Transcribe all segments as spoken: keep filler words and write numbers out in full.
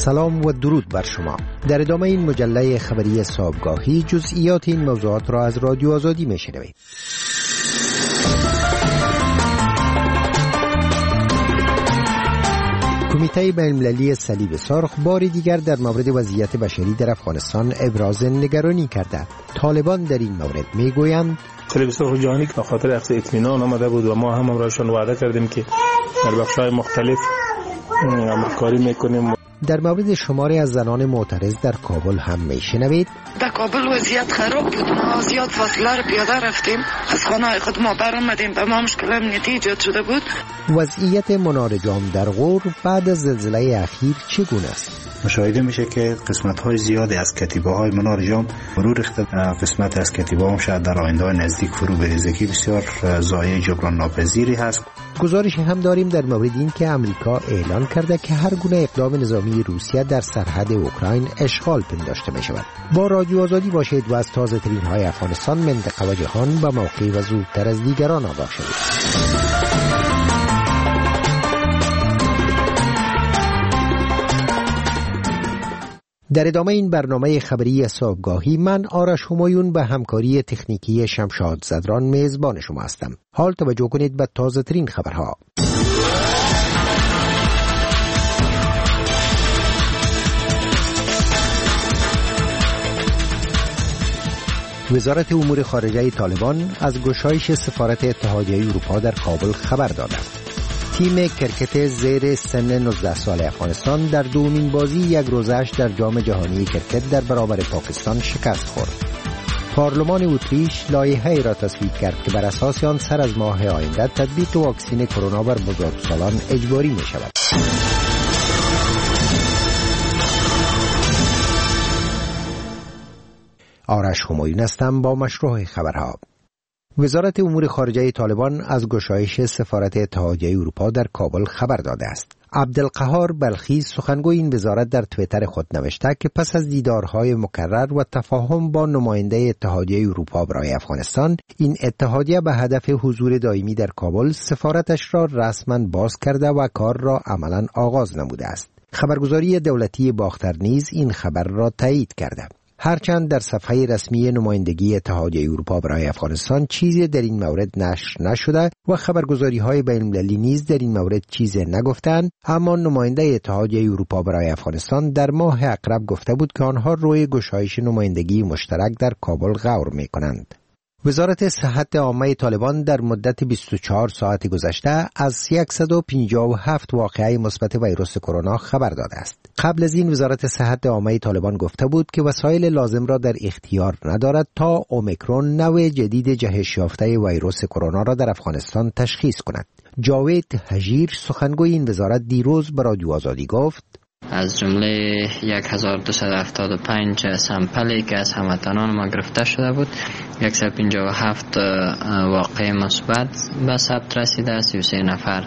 سلام و درود بر شما. در ادامه این مجله خبری صبحگاهی جزئیات این موضوعات را از رادیو آزادی میشنوید. کمیته بین‌المللی صلیب سرخ بار دیگر در مورد وضعیت بشری در افغانستان ابراز نگرانی کرده. طالبان در این مورد میگویند صلیب سرخ جهانی که به خاطر اخذ اطمینان آمده بود و ما هم امرایشان وعده کردیم که در بخش‌های مختلف همکاری میکنیم. در مورد شماری از زنان معترض در کابل هم میشنوید. در کابل وضعیت خراب بود، ما زیاد فاصله رو پیاده رفتیم، از خانه خود ما برآمدیم، به ما مشکل امنیتی ایجاد شده بود. وضعیت منار جام در غور بعد از زلزله اخیر چگونه است؟ مشاهده میشه که قسمت‌های زیادی از کتیبه‌های منار جام فرو ریخته، قسمت از کتیبه‌ها هم شاید در آینده نزدیک فرو بریزه که بسیار ضایعه جبران ناپذیری هست. گزارش هم داریم در مورد این که امریکا اعلان کرده که هر گونه اقدام نظامی روسیه در سرحد اوکراین اشغال پنداشته می شود. با رادیو آزادی باشید و از تازه ترین های افغانستان، منطقه و جهان به موقع و زودتر از دیگران آگاه شوید. در ادامه این برنامه خبری صبحگاهی من آرش همایون به همکاری تکنیکی شمشاد زدران میزبان شما هستم. حال توجه کنید به تازه ترین خبرها. وزارت امور خارجه طالبان از گشایش سفارت اتحادیه اروپا در کابل خبر داده است. تیم کرکت زیر سن نوزده سال افغانستان در دومین بازی یک روزش در جام جهانی کرکت در برابر پاکستان شکست خورد. پارلمان اتریش لایحه‌ای را تصویب کرد که بر اساس آن سر از ماه آینده تطبیق واکسن کرونا بر بزرگسالان اجباری می شود. آرش همایون هستم با مشروع خبرها. وزارت امور خارجه طالبان از گشایش سفارت اتحادیه اروپا در کابل خبر داده است. عبدالقهار بلخی سخنگوی این وزارت در توییتر خود نوشته که پس از دیدارهای مکرر و تفاهم با نماینده اتحادیه اروپا برای افغانستان، این اتحادیه به هدف حضور دائمی در کابل سفارتش را رسما باز کرده و کار را عملا آغاز نموده است. خبرگزاری دولتی باختر نیز این خبر را تایید کرده. هرچند در صفحه رسمی نمایندگی اتحادیه اروپا برای افغانستان چیزی در این مورد نشر نشده و خبرگزاری‌های بین‌المللی نیز در این مورد چیزی نگفتند، اما نماینده اتحادیه اروپا برای افغانستان در ماه اقرب گفته بود که آنها روی گشایش نمایندگی مشترک در کابل غور می‌کنند. وزارت صحت عامه طالبان در مدت بیست و چهار ساعت گذشته از صد و پنجاه و هفت واقعه مثبت ویروس کرونا خبر داده است. قبل از این وزارت صحت عامه طالبان گفته بود که وسایل لازم را در اختیار ندارد تا اومیکرون نوع جدید جهش یافته ویروس کرونا را در افغانستان تشخیص کند. جاوید هجیر سخنگوی این وزارت دیروز به رادیو آزادی گفت از جمله هزار و دویست و هفتاد و پنج سامپلی که از هموطنان ما گرفته شده بود، صد و پنجاه و هفت واقعه مثبت به ثبت رسیده، سی و سه نفر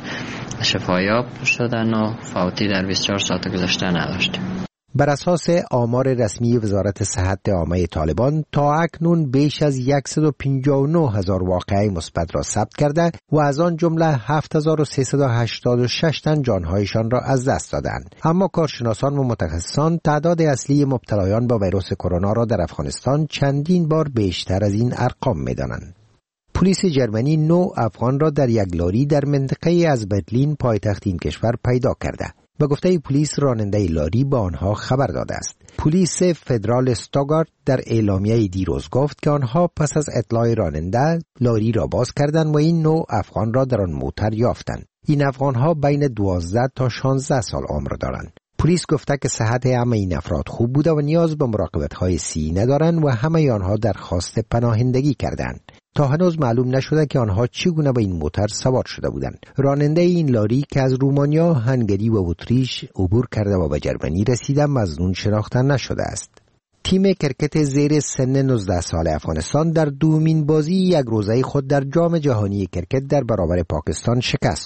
شفایاب شدن و فوتی در بیست و چهار ساعت گذشته نداشتیم. بر اساس آمار رسمی وزارت صحت عامه طالبان تا اکنون بیش از صد و پنجاه و نه هزار واقعه مثبت را ثبت کرده و از آن جمله هفت هزار و سیصد و هشتاد و شش تن جانهایشان را از دست دادند. اما کارشناسان و متخصصان تعداد اصلی مبتلایان با ویروس کرونا را در افغانستان چندین بار بیشتر از این ارقام می‌دانند. پلیس جرمنی نو افغان را در یک لاری در منطقه از برلین پایتخت این کشور پیدا کرده. به گفته پلیس راننده لاری با آنها خبر داده است. پلیس فدرال استوگارت در اعلامیه دیروز گفت که آنها پس از اطلاع راننده لاری را باز کردند و این نوع افغان را در آن موتر یافتند. این افغانها بین دوازده تا شانزده سال عمر دارند. پلیس گفته که صحت همه این افراد خوب بوده و نیاز به مراقبت‌های صحی ندارند و همه آنها درخواست پناهندگی کردند. تا هنوز معلوم نشده که آنها چگونه به این موتر سوار شده بودند. راننده این لاری که از رومانیا، هنگری و اتریش عبور کرده و به جرمنی رسیده مظنون شناخته نشده است. تیم کرکت زیر سن نوزده سال افغانستان در دومین بازی یک روزه خود در جام جهانی کرکت در برابر پاکستان شکست خورد.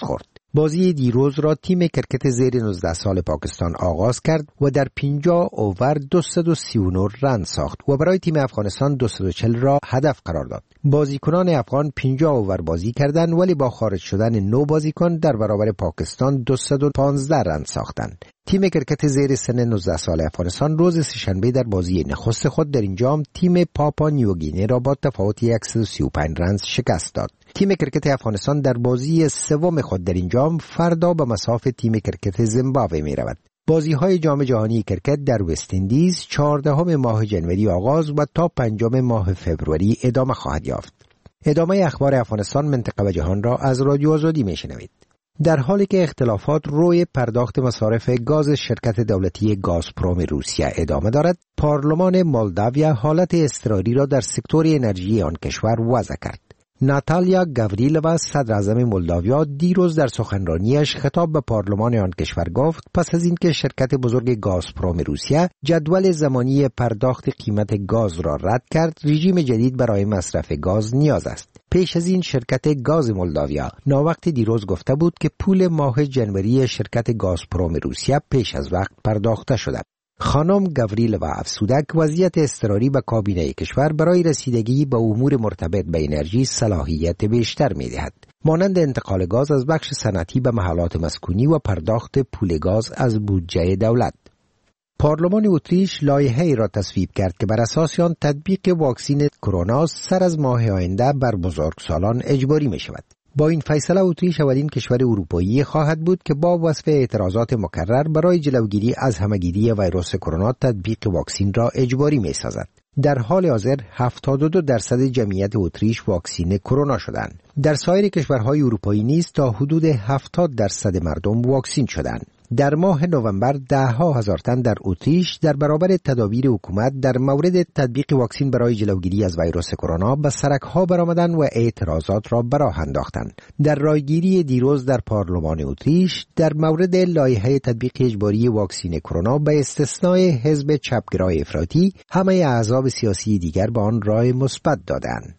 بازی دیروز را تیم کرکت زیر نوزده سال پاکستان آغاز کرد و در پنجاه اوور دویست و سی و نه رن ساخت و برای تیم افغانستان دویست و چهل را هدف قرار داد. بازیکنان افغان پنجاه اوور بازی کردند ولی با خارج شدن نو بازیکن در برابر پاکستان دویست و پانزده رن ساختند. تیم کرکت زیر سن نوزده سال افغانستان روز سه‌شنبه در بازی نخست خود در این جام تیم پاپا نیوگینه را با تفاوت صد و سی و پنج رن شکست داد. تیم کرکت افغانستان در بازی سوم خود در این جام فردا به مصاف تیم کرکت زیمبابوه می رود. بازی‌های جام جهانی کرکت در وست اندیز چهاردهم ماه ژانویه آغاز و تا پنجم ماه فوریه ادامه خواهد یافت. ادامه اخبار افغانستان، منطقه و جهان را از رادیو آزادی میشنوید. در حالی که اختلافات روی پرداخت مصارف گاز شرکت دولتی گازپروم روسیه ادامه دارد، پارلمان مولداویا حالت اضطراری را در سکتور انرژی آن کشور وضع کرد. ناتالیا گاوریلووا صدر اعظم مولداویا دیروز در سخنرانیش خطاب به پارلمان آن کشور گفت پس از اینکه شرکت بزرگ گازپروم روسیه جدول زمانی پرداخت قیمت گاز را رد کرد، رژیم جدید برای مصرف گاز نیاز است. پیش از این شرکت گاز مولداویا ناوقت دیروز گفته بود که پول ماه جنوری شرکت گازپروم روسیه پیش از وقت پرداخته شده. خانم گاوریلووا افزوده که وضعیت اضطراری به کابینه کشور برای رسیدگی به امور مرتبط به انرژی صلاحیت بیشتر می‌دهد، مانند انتقال گاز از بخش صنعتی به محلات مسکونی و پرداخت پول گاز از بودجه دولت. پارلمان اتریش لایحه‌ای را تصویب کرد که بر اساس آن تطبیق واکسن کرونا سر از ماه آینده بر بزرگسالان اجباری می شود. با این فیصله اتریش اولین کشور اروپایی خواهد بود که با وصف اعتراضات مکرر برای جلوگیری از همه‌گیری ویروس کرونا تطبیق واکسن را اجباری می سازد. در حال حاضر هفتاد و دو درصد جمعیت اتریش واکسینه کرونا شدند. در سایر کشورهای اروپایی نیز تا حدود هفتاد درصد مردم واکسین شدند. در ماه نوامبر ده ها هزار تن در اتریش در برابر تدابیر حکومت در مورد تطبیق واکسن برای جلوگیری از ویروس کرونا به سرک‌ها برآمدند و اعتراضات را به راه انداختند. در رایگیری دیروز در پارلمان اتریش در مورد لایحه تطبیق اجباری واکسن کرونا به استثنای حزب چپگرای افراطی، همه احزاب سیاسی دیگر به آن رای مثبت دادند.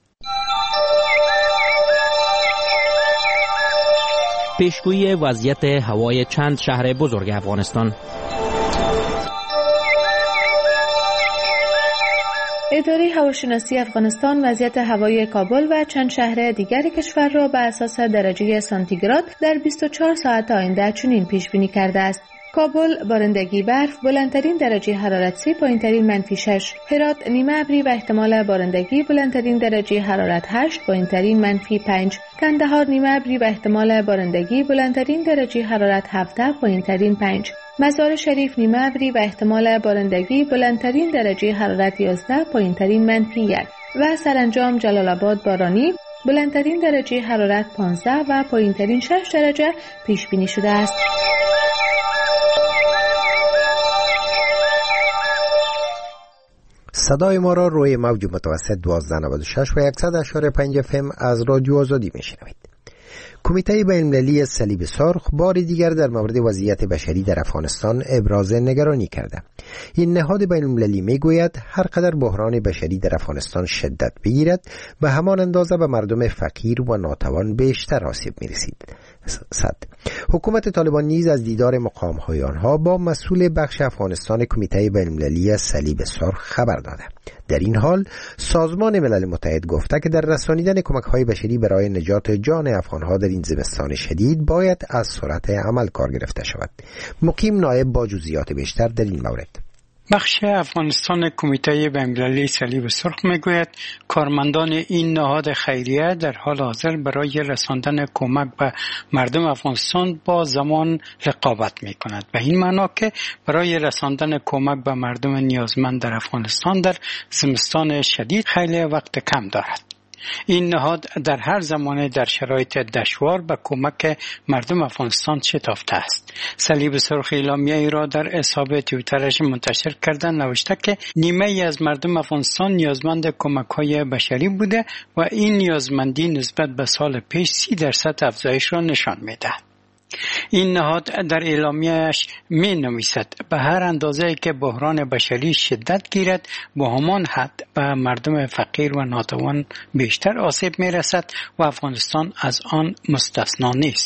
پیشگویی وضعیت هوای چند شهر بزرگ افغانستان. اداره هواشناسی افغانستان وضعیت هوای کابل و چند شهر دیگر کشور را بر اساس درجه سانتیگراد در بیست و چهار ساعت آینده چنین پیش بینی کرده است: کابل بارندگی برف، بلندترین درجه حرارت سه، پایینترین منفی شش. هرات نیمه ابری و احتمال بارندگی، بلندترین درجه حرارت هشت، پایینترین منفی پنج. کندهار نیمه ابری و احتمال بارندگی، بلندترین درجه حرارت هفده، پایینترین پنج. مزار شریف نیمه ابری و احتمال بارندگی، بلندترین درجه حرارت یازده، پایینترین منفی یک. و سرانجام جلال آباد بارانی، بلندترین درجه حرارت پانزده و پایینترین شش درجه پیش بینی شده است. صدای ما را روی موج متوسط دوازده نود و شش و صد و یک اشاره پنج اف ام از رادیو آزادی میشنوید. کمیته بین‌المللی صلیب سرخ بار دیگر در مورد وضعیت بشری در افغانستان ابراز نگرانی کرده. این نهاد بین‌المللی میگوید هر قدر بحران بشری در افغانستان شدت بگیرد به همان اندازه به مردم فقیر و ناتوان بیشتر آسیب میرسید. صد حکومت طالبان نیز از دیدار مقام‌های آنها با مسئول بخش افغانستان کمیته بین‌المللی صلیب سرخ خبر داده. در این حال سازمان ملل متحد گفته که در رسانیدن کمک‌های بشری برای نجات جان افغان‌ها در این زمستان شدید باید از سرعت عمل کار گرفته شود. مقیم نایب با جزئیات بیشتر در این مورد. بخش افغانستان کمیته بین‌المللی صلیب سرخ میگوید کارمندان این نهاد خیریه در حال حاضر برای رساندن کمک به مردم افغانستان با زمان رقابت میکند. به این معنا که برای رساندن کمک به مردم نیازمند در افغانستان در زمستان شدید خیلی وقت کم دارد. این نهاد در هر زمانه در شرایط دشوار به کمک مردم افغانستان شتافته است. صلیب سرخ اعلامیه ای را در حساب توییترش منتشر کرده نوشته که نیمه ای از مردم افغانستان نیازمند کمک‌های بشری بوده و این نیازمندی نسبت به سال پیش سی درصد افزایش را نشان می‌دهد. این نهاد در اعلامیه‌اش می نویسد به هر اندازه که بحران بشری شدت گیرد با همان حد به مردم فقیر و ناتوان بیشتر آسیب می رسد و افغانستان از آن مستثنا نیست.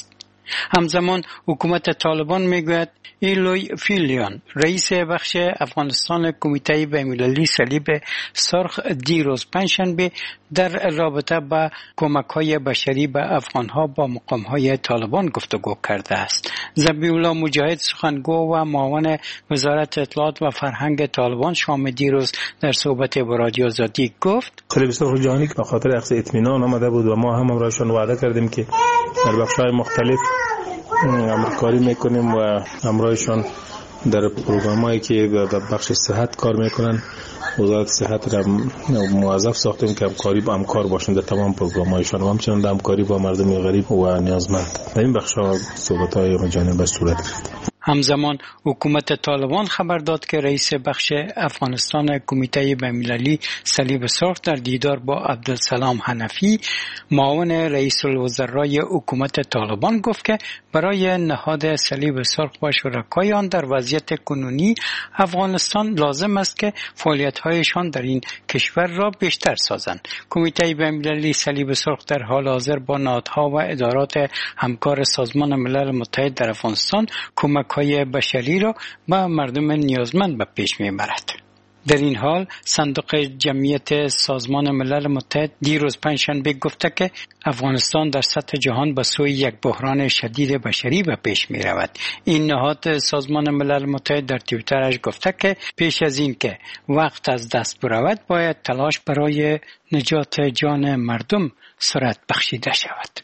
همزمان حکومت طالبان میگوید ایلوی فیلیان رئیس بخش افغانستان کمیته بین‌المللی صلیب سرخ دیروز پنجشنبه در رابطه با کمک‌های بشری به افغان‌ها با مقام‌های طالبان گفتگو کرده است. ذبیح‌الله مجاهد سخنگو و معاون وزارت اطلاعات و فرهنگ طالبان شام دیروز در صحبت با رادیو آزادی گفت صلیب سرخ جهانی به خاطر اخذ اطمینان آمده بود و ما هم همراهشان وعده کردیم که در بخش‌های مختلف همکاری میکنیم و همراهشان در پروگرامایی که در بخش صحت کار میکنن وزارت صحت را موظف ساختیم که همکاری با همکار باشند در تمام پروگرامایشان و همچنین همکاری با مردم غریب و نیازمند. در این بخش‌ها صحبت‌های مجانبه صورت گرفت. همزمان حکومت طالبان خبر داد که رئیس بخش افغانستان کمیته بین‌المللی صلیب سرخ در دیدار با عبدالسلام حنفی معاون رئیس الوزرای حکومت طالبان گفت که برای نهاد صلیب سرخ و شرکای آن در وضعیت کنونی افغانستان لازم است که فعالیت‌هایشان در این کشور را بیشتر سازند. کمیته بین‌المللی صلیب سرخ در حال حاضر با نهادها و ادارات همکار سازمان ملل متحد در افغانستان کمک های بشری را به مردم نیازمند به پیش میبرد. در این حال صندوق جمعیت سازمان ملل متحد دیروز پنجشنبه گفته که افغانستان در سطح جهان به سوی یک بحران شدید بشری به پیش می رود. این نهاد سازمان ملل متحد در توییترش گفته که پیش از این که وقت از دست برود باید تلاش برای نجات جان مردم سرعت بخشیده شود.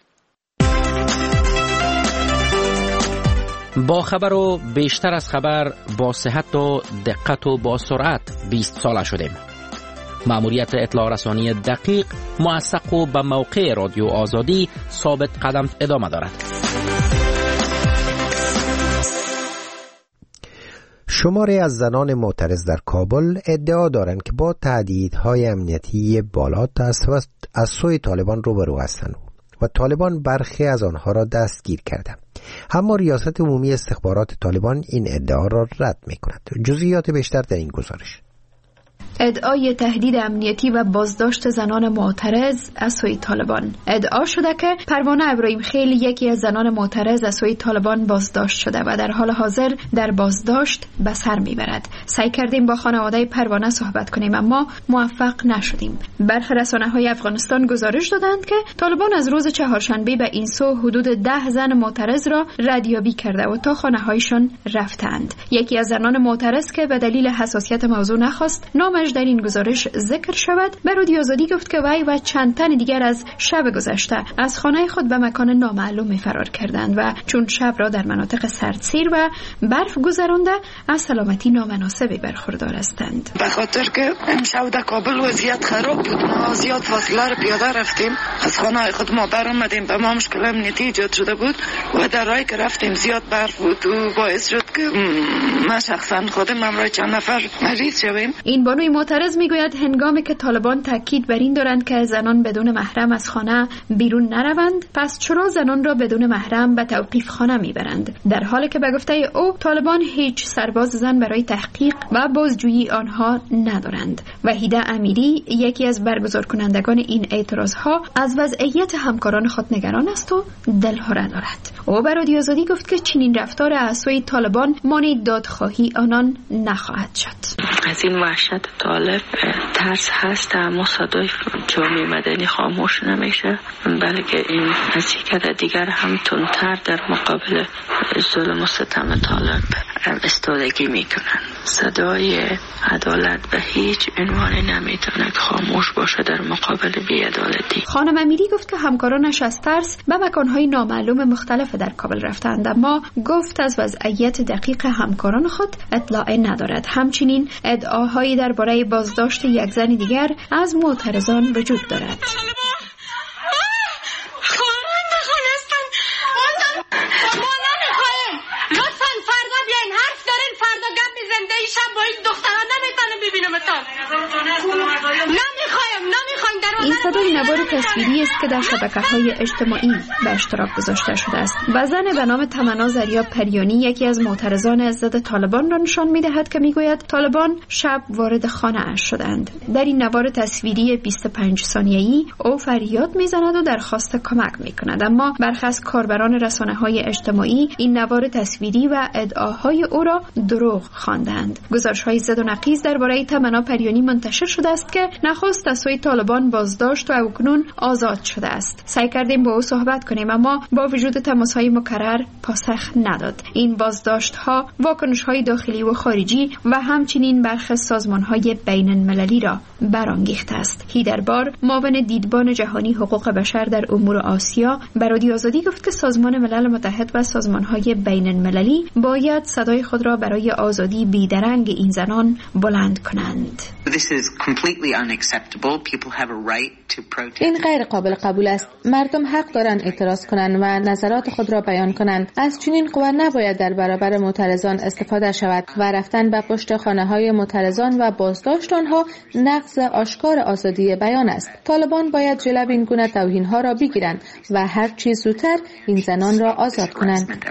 با خبر و بیشتر از خبر با صحت و دقت و با سرعت بیست ساله شدیم. مأموریت اطلاع رسانی دقیق، موثق و به موقع رادیو آزادی ثابت قدم ادامه دارد. شماری از زنان معترض در کابل ادعا دارند که با تهدیدهای امنیتی بالا از سوی طالبان روبرو هستند و طالبان برخی از آنها را دستگیر کرده. اما ریاست عمومی استخبارات طالبان این ادعا را رد می‌کند. جزئیات بیشتر در این گزارش. ادعای تهدید امنیتی و بازداشت زنان معترض از سوی طالبان. ادعا شده که پروانه ابراهیم خیل یکی از زنان معترض از سوی طالبان بازداشت شده و در حال حاضر در بازداشت به سر میبرد. سعی کردیم با خانواده پروانه صحبت کنیم اما موفق نشدیم. برخی رسانه‌های افغانستان گزارش دادند که طالبان از روز چهارشنبه به این سو حدود ده زن معترض را ردیابی کرده و تا خانه‌هایشان رفتند. یکی از زنان معترض که به دلیل حساسیت موضوع نخواست نامش در این گزارش ذکر شود، به رادیو آزادی گفت که وی و چند تن دیگر از شب گذشته از خانه خود به مکان نامعلوم فرار کردند و چون شب را در مناطق سردسیر و برف گذرانده از سلامتی نامناسبی برخوردار هستند. به خاطر که امشب در کابل وضعیت خراب بود، ما زیاد فاصله را پیاده رفتیم، از خانه خود ما بر آمدیم، به ما مشکل امنیتی ایجاد شده بود و در راهی که رفتیم زیاد برف بود و باعث شد که ما شخصا خودم همراه چند نفر مریض شویم. این بانوی معترض میگوید هنگامی که طالبان تاکید بر این دارند که زنان بدون محرم از خانه بیرون نروند، پس چرا زنان را بدون محرم به توقیف خانه میبرند؟ در حالی که به گفته او طالبان هیچ سرباز زن برای تحقیق و بازجویی آنها ندارند. وحیده امیری یکی از برگزار کنندگان این اعتراضها از وضعیت همکاران خود نگران است و دلهره دارد. او به رادیو آزادی گفت که چنین رفتار از سوی طالبان مانع دادخواهی آنان نخواهد شد. از این وحشت طالب ترس هست، اما صدای جامعه مدنی خاموش نمیشه، بلکه این حرکت دیگر هم تندتر در مقابل ظلم و ستم طالب استادگی میکنن. صدای عدالت به هیچ عنوان نمیتونه خاموش باشه در مقابل بی‌عدالتی. خانم امیری گفت که همکارانش از ترس به مکانهای نامعلوم مختلف در کابل رفتند، اما گفت از وضعیت دقیق همکاران خود اطلاع ندارد. همچنین ادعاهایی درباره بازداشت یک زن دیگر از معترضان وجود دارد. این صدای نوار تصویری است که در شبکه‌های اجتماعی به اشتراک گذاشته شده است و زن به نام تمنا زریا پریانی یکی از معترضان ضد طالبان را نشان می‌دهد که می‌گوید طالبان شب وارد خانه اش شدند. در این نوار تصویری بیست و پنج ثانیه‌ای او فریاد می‌زند و درخواست کمک می‌کند، اما برخی از کاربران رسانه‌های اجتماعی این نوار تصویری و ادعاهای او را دروغ خواندند. گزارش‌های زد و نقیض درباره تمنا پریانی منتشر شده است که نخست از سوی طالبان بازداشت و اکنون آزاد شده است. سعی کردیم با او صحبت کنیم اما با وجود تماس‌های مکرر پاسخ نداد. این بازداشت‌ها واکنش‌های داخلی و خارجی و همچنین برخی سازمان‌های بین‌المللی را برانگیخته است. هیدربار معاون دیدبان جهانی حقوق بشر در امور آسیا به رادیو آزادی گفت که سازمان ملل متحد و سازمان‌های بین‌المللی باید صدای خود را برای آزادی بیدرنگ این زنان بلند کنند. این غیر قابل قبول است. مردم حق دارند اعتراض کنند و نظرات خود را بیان کنند. از چنین قوا نباید در برابر معترضان استفاده شود و رفتن به پشت خانه‌های معترضان و بازداشت آنها نقض آشکار آزادی بیان است. طالبان باید جلوی این گونه توهین‌ها را بگیرند و هر چه زودتر این زنان را آزاد کنند.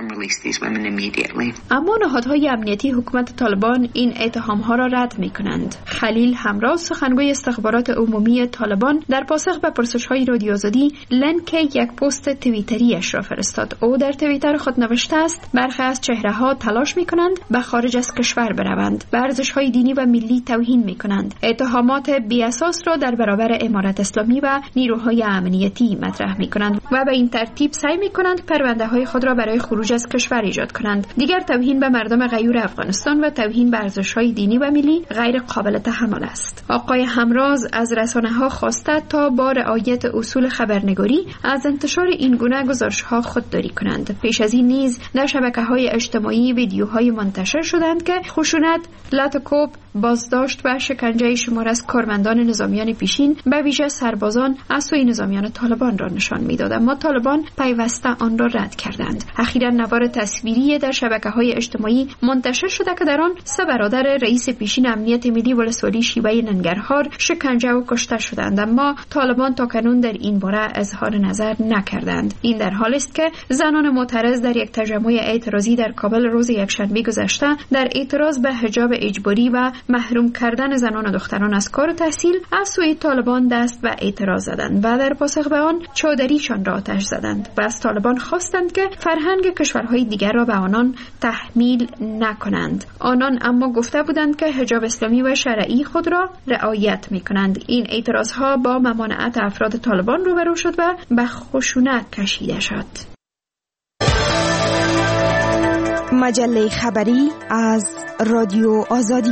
اما نهادهای امنیتی حکومت طالبان این اتهام‌ها را رد می‌کنند. خلیل همراز سخنگوی استخبارات عمومی طالبان در پاسخ به پرسش‌های رادیو آزادی لینک یک پست توییتری‌اش را فرستاد. او در توییتر خود نوشته است: برخی از چهره‌ها تلاش می‌کنند به خارج از کشور بروند، به ارزش‌های دینی و ملی توهین می‌کنند، اتهامات بی‌اساس را در برابر امارت اسلامی و نیروهای امنیتی مطرح می‌کنند و به این ترتیب سعی می‌کنند پرونده‌های خود را برای خروج از کشور ایجاد کنند. دیگر توهین به مردم غیور افغانستان و توهین به ارزش‌های دینی و ملی غیر قابل تحمل است. آقای همراز از رسانه‌ها خواسته تا با رعایت اصول خبرنگاری از انتشار این گونه گزارش‌ها خودداری کنند. پیش از این نیز در شبکه‌های اجتماعی ویدیوهای منتشر شدند که خشونت، لطکوب، بازداشت و شکنجه شمار از کارمندان نظامیان پیشین به ویژه سربازان از سوی نظامیان طالبان را نشان می‌داد، اما طالبان پیوسته آن را رد کردند. اخیراً نوار تصویری در شبکه‌های اجتماعی منتشر شده که در آن سه برادر رئیس پیشین امنیت ملی ولسوالی شیوه ننگرهار شکنجه و کشته شدند، اما طالبان تاکنون در این باره اظهار نظر نکردند. این در حالی است که زنان معترض در یک تجمع اعتراضی در کابل روز یکشنبه گذشته در اعتراض به حجاب اجباری و محروم کردن زنان و دختران از کار و تحصیل از سوی طالبان دست به اعتراض زدند و در پاسخ به آن چادریشان را آتش زدند و از طالبان خواستند که فرهنگ کشورهای دیگر را به آنان تحمیل نکنند. آنان اما گفته بودند که حجاب اسلامی و شرعی خود را رعایت می‌کنند. این اعتراضها با ممانعت افراد طالبان روبرو شد و به خشونت کشیده شد. مجله خبری از رادیو آزادی.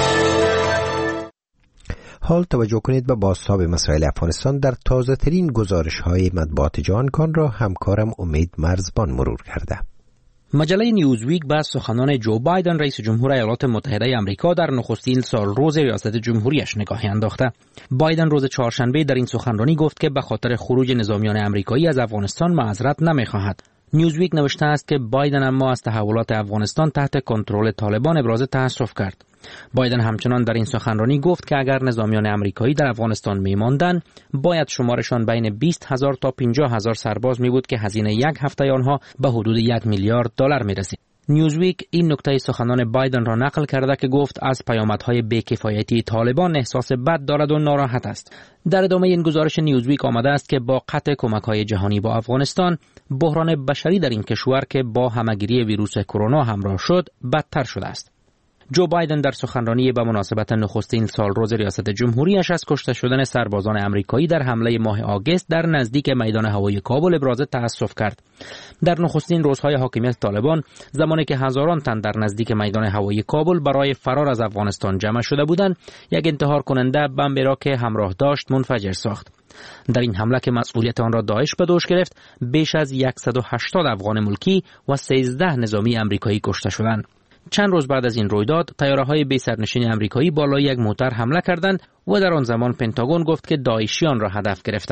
حال توجه کنید به بازتاب مسائل افغانستان در تازه ترین گزارش های مطبوعات جهان. کان را همکارم امید مرزبان مرور کرده. مجله نیوزویک به سخنان جو بایدن رئیس جمهور ایالات متحده آمریکا در نخستین سالروز ریاست جمهوریش نگاهی انداخته. بایدن روز چهارشنبه در این سخنرانی گفت که به خاطر خروج نظامیان آمریکایی از افغانستان معذرت نمی‌خواهد. نیوزویک نوشته است که بایدن اما از تحولات افغانستان تحت کنترل طالبان ابراز تأسف کرد. بایدن همچنان در این سخنرانی گفت که اگر نظامیان آمریکایی در افغانستان می‌ماندند، باید شمارشان بین بیست هزار تا پنجاه هزار سرباز می بود که هزینه یک هفته آنها به حدود یک میلیارد دلار می‌رسید. نیوزویک این نکته سخنان بایدن را نقل کرده که گفت از پیامدهای بی‌کفایتی طالبان احساس بد دارد و ناراحت است. در ادامه این گزارش نیوزویک آمده است که با قطع کمک‌های جهانی با افغانستان، بحران بشری در این کشور که با همه‌گیری ویروس کرونا همراه شد، بدتر شده است. جو بایدن در سخنرانی به مناسبت نخستین سالروز ریاست جمهوریش از کشته شدن سربازان آمریکایی در حمله ماه آگوست در نزدیک میدان هوایی کابل ابراز تأسف کرد. در نخستین روزهای حاکمیت طالبان، زمانی که هزاران تن در نزدیک میدان هوایی کابل برای فرار از افغانستان جمع شده بودند، یک انتحار کننده بمبی را که همراه داشت منفجر ساخت. در این حمله که مسئولیت آن را داعش به دوش گرفت، بیش از صد و هشتاد افغان ملکی و سیزده نظامی آمریکایی کشته شدند. چند روز بعد از این رویداد، طیاره‌های بی سرنشین آمریکایی بالای یک موتر حمله کردند و در آن زمان پنتاگون گفت که داعشیان را هدف گرفته.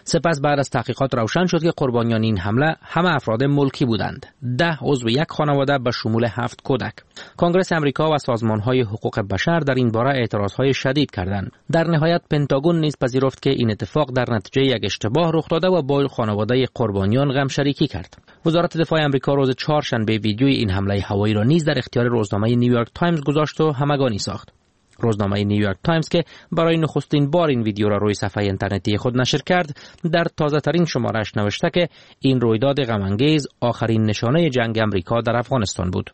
سپس بعد از تحقیقات روشن شد که قربانیان این حمله همه افراد ملکی بودند. ده عضو یک خانواده به شمول هفت کودک. کنگره امریکا و سازمان‌های حقوق بشر در این باره اعتراضهای شدید کردند. در نهایت پنتاگون نیز پذیرفت که این اتفاق در نتیجه یک اشتباه رخ داده و با خانواده قربانیان غم شریکی کرد. وزارت دفاع آمریکا روز چهارشنبه ویدیوی این حمله هوایی را نیز در اختیار روزنامه نیویورک تایمز گذاشت و همگانی ساخت. روزنامه نیویورک تایمز که برای نخستین بار این ویدیو را روی صفحه اینترنتی خود نشر کرد، در تازه ترین شماره‌اش نوشته که این رویداد غم‌انگیز آخرین نشانه جنگ آمریکا در افغانستان بود.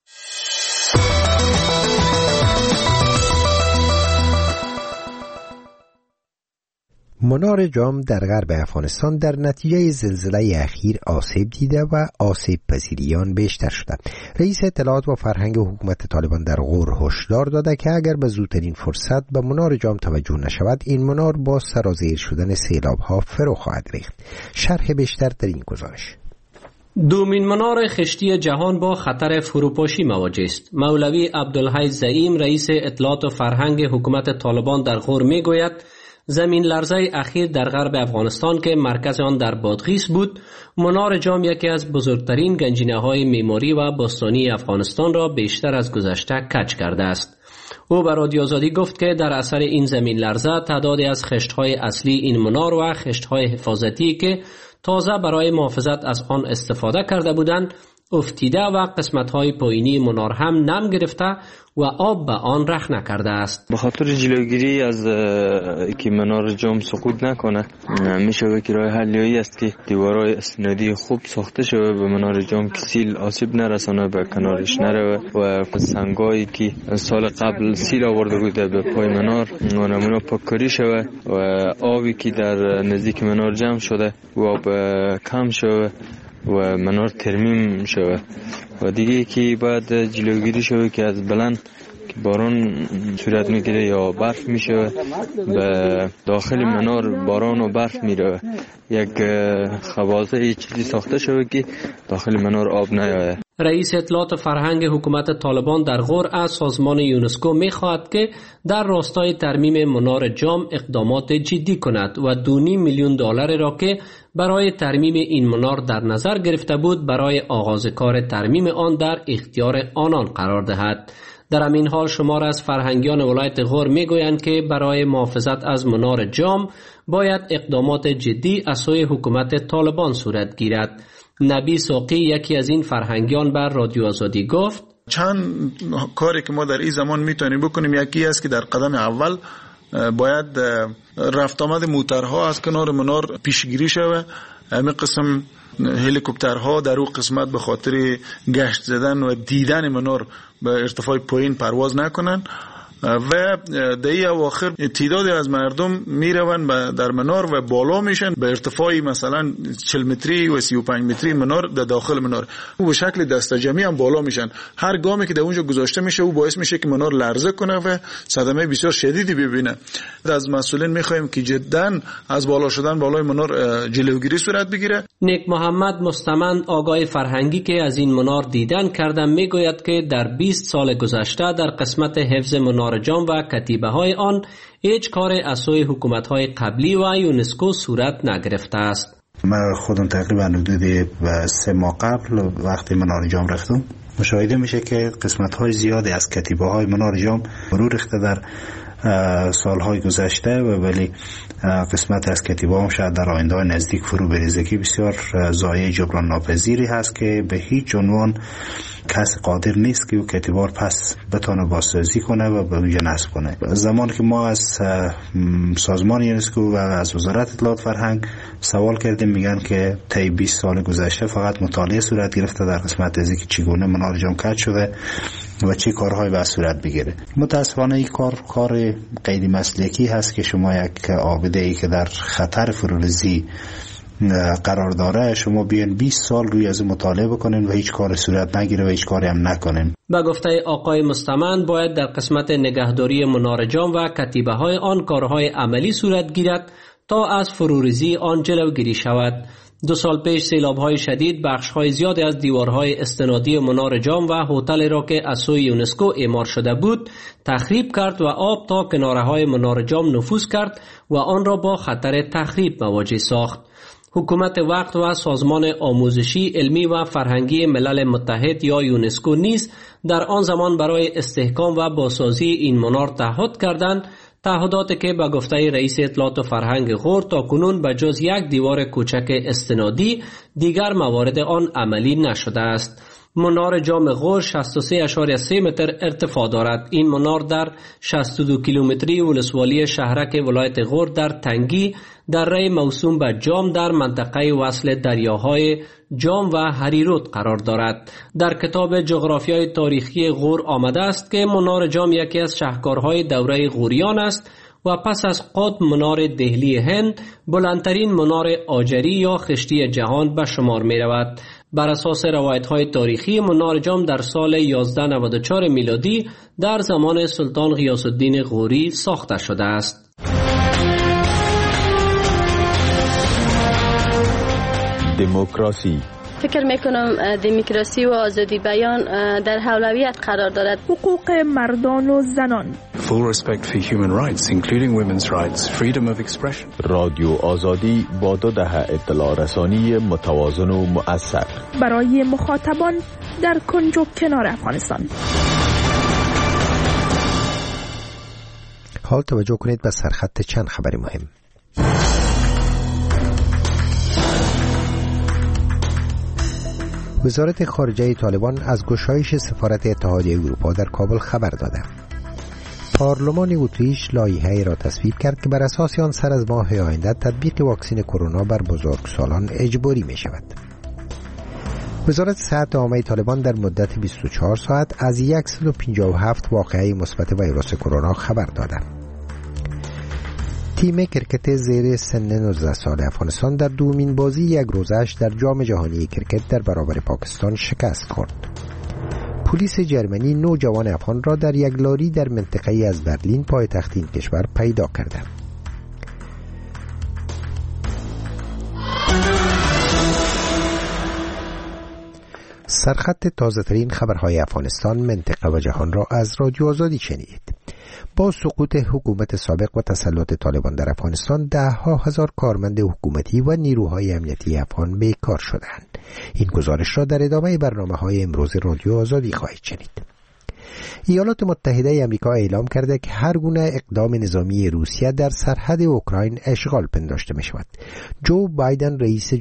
منار جام در غرب افغانستان در نتیجه زلزله اخیر آسیب دیده و آسیب پذیریان بیشتر شده. رئیس اطلاعات و فرهنگ حکومت طالبان در غور هشدار داده که اگر به زودترین فرصت به منار جام توجه نشود، این منار با سرازیر شدن سیلاب‌ها فرو خواهد ریخت. شرح بیشتر در این گزارش. دومین منار خشتی جهان با خطر فروپاشی مواجه است. مولوی عبدالحی زعیم رئیس اطلاعات و فرهنگ حکومت طالبان در غور میگوید زمین لرزه اخیر در غرب افغانستان که مرکز آن در بادغیس بود، منار جام یکی از بزرگترین گنجینه‌های معماری و باستانی افغانستان را بیشتر از گذشته کج کرده است. او به رادیو آزادی گفت که در اثر این زمین لرزه تعدادی از خشت‌های اصلی این منار و خشت‌های حفاظتی که تازه برای محافظت از آن استفاده کرده بودند افتیده و قسمت‌های پایینی منار هم نم گرفته و آب به آن رخ نکرده است. به خاطر جلوگیری از که منار جام سقوط نکنه، میشه که راه حلی است که دیوارهای اسنادی خوب ساخته شده به منار جام که سیل آسیب نرسانه به کنارش نره و سنگایی که سال قبل سیل آورده بوده به پای منار و نمونه پاککاری شده و آبی که در نزدیک منار جمع شده و آب کم شده و منار ترمیم شود و دیگه که باید جلوگیری شود که از بلند که باران صورت میگیره یا برف میشه به داخل منار باران و برف میره، یک خوازه چیزی ساخته شود که داخل منار آب نیاید. رئیس اطلاعات فرهنگ حکومت طالبان در غور از سازمان یونسکو می‌خواهد که در راستای ترمیم منار جام اقدامات جدی کند و دو نیم میلیون دلار را که برای ترمیم این منار در نظر گرفته بود برای آغاز کار ترمیم آن در اختیار آنان قرار دهد. در همین حال شمار از فرهنگیان ولایت غور میگویند که برای محافظت از منار جام باید اقدامات جدی از سوی حکومت طالبان صورت گیرد. نبی ساقی یکی از این فرهنگیان بر رادیو آزادی گفت چند کاری که ما در این زمان میتونیم بکنیم، یکی است که در قدم اول باید رفت آمد موترها از کنار منار پیشگیری شود. همین قسم هلیکوپترها در اون قسمت به خاطر گشت زدن و دیدن منار به ارتفاع پایین پرواز نکنن و در اواخر تعدادی از مردم میروند در منار و بالا میشن به ارتفاعی مثلا چهل متری و سی و پنج متری منار در داخل منار او به شکل دسته جمعی هم بالا میشن. هر گامی که در اونجا گذاشته میشه او باعث میشه که منار لرزه کنه و صدمه بسیار شدیدی ببینه. از مسئولین میخوایم که جدا از بالا شدن بالای منار جلوگیری صورت بگیره. نیک محمد مستمند آگاه فرهنگی که از این منار دیدن کردم میگوید که در بیست سال گذشته در قسمت حفظ منار جام و کتیبه های آن هیچ کار از سوی حکومت های قبلی و یونسکو صورت نگرفته است. من خودم تقریبا حدود سه ماه قبل وقتی منار جام رفتم مشاهده میشه که قسمت های زیادی از کتیبه های منار جام فرو ریخته در سالهای گذشته و ولی قسمت از کتیبه هم شاید در آینده نزدیک فرو بریزه که بسیار ضایعه جبران ناپذیری هست که به هیچ عنوان کسی قادر نیست که او کتیبه رو پس بتونه بازسازی کنه و به اونجا نصب کنه. زمانی که ما از سازمان یونسکو و از وزارت اطلاعات فرهنگ سوال کردیم میگن که طی بیست سال گذشته فقط مطالعه صورت گرفته در قسمت از اینکه چگونه منار جام کج شده و چه کارهایی باید صورت بگیره. متاسفانه این کار کار غیر مسلکی هست که شما یک آبده ای که در خطر فروریزی قرار داره شما بیان بیست سال روی از مطالعه بکنین و هیچ کار صورت نگیره و هیچ کاری هم نکنین. به گفته آقای مستمند باید در قسمت نگهداری منار جام و کتیبه های آن کارهای عملی صورت گیرد تا از فروریزی آن جلوگیری شود. دو سال پیش سیلاب‌های شدید بخش‌های زیادی از دیوارهای استنادی منار جام و هتل را که از سوی یونسکو اعمار شده بود تخریب کرد و آب تا کناره‌های منار جام نفوذ کرد و آن را با خطر تخریب مواجه ساخت. حکومت وقت و سازمان آموزشی، علمی و فرهنگی ملل متحد یا یونسکو نیز در آن زمان برای استحکام و بازسازی این منار تعهد کردند، تعهداتی که به گفته رئیس اطلاعات و فرهنگ غور تا کنون به جز یک دیوار کوچک استنادی دیگر موارد آن عملی نشده است. منار جام غور شصت و سه اشاریه سه متر ارتفاع دارد. این منار در شصت و دو کیلومتری ولسوالی شهرک ولایت غور در تنگی دره موسوم به جام در منطقه وصل دریاهای جام و هریرود قرار دارد. در کتاب جغرافیای تاریخی غور آمده است که منار جام یکی از شاهکارهای دوره غوریان است و پس از قطب منار دهلی هند بلندترین منار آجری یا خشتی جهان به شمار می رود. بر اساس روایت‌های تاریخی منار جام در سال یازده نود و چهار میلادی در زمان سلطان غیاث الدین غوری ساخته شده است. دموکراسی فکر میکنم دموکراسی و آزادی بیان در اولویت قرار دارد. حقوق مردان و زنان. Full respect for human rights, including women's rights, freedom of expression. رادیو آزادی با دو دهه اطلاع رسانی متوازن و مؤثر برای مخاطبان در کنج و کنار افغانستان. حال توجه کنید به سرخط چند خبر مهم. وزارت خارجه طالبان از گشایش سفارت اتحادیه اروپا در کابل خبر داده. پارلمان اتریش لایحه‌ای را تصویب کرد که بر اساس آن سر از ماه آینده تطبیق واکسن کرونا بر بزرگسالان اجباری می شود. وزارت صحت عامه طالبان در مدت بیست و چهار ساعت از صد و پنجاه و هفت واقعه مثبت ویروس کرونا خبر داده. تیم کرکت زیر سن نوزده سال افغانستان در دومین بازی یک روزش در جام جهانی کرکت در برابر پاکستان شکست خورد. پلیس جرمنی نو جوان افغان را در یک لاری در منطقه از برلین پایتخت این کشور پیدا کرده. سرخط تازه ترین خبرهای افغانستان، منطقه و جهان را از رادیو آزادی شنیدید. با سقوط حکومت سابق و تسلط طالبان در افغانستان ده ها هزار کارمند حکومتی و نیروهای امنیتی افغان بیکار شدند. این گزارش را در ادامه برنامه‌های امروز رادیو آزادی خواهید شنید. ایالات متحده آمریکا اعلام کرده که هر گونه اقدام نظامی روسیه در سرحد اوکراین اشغال پنداشته می شود. جو بایدن رئیس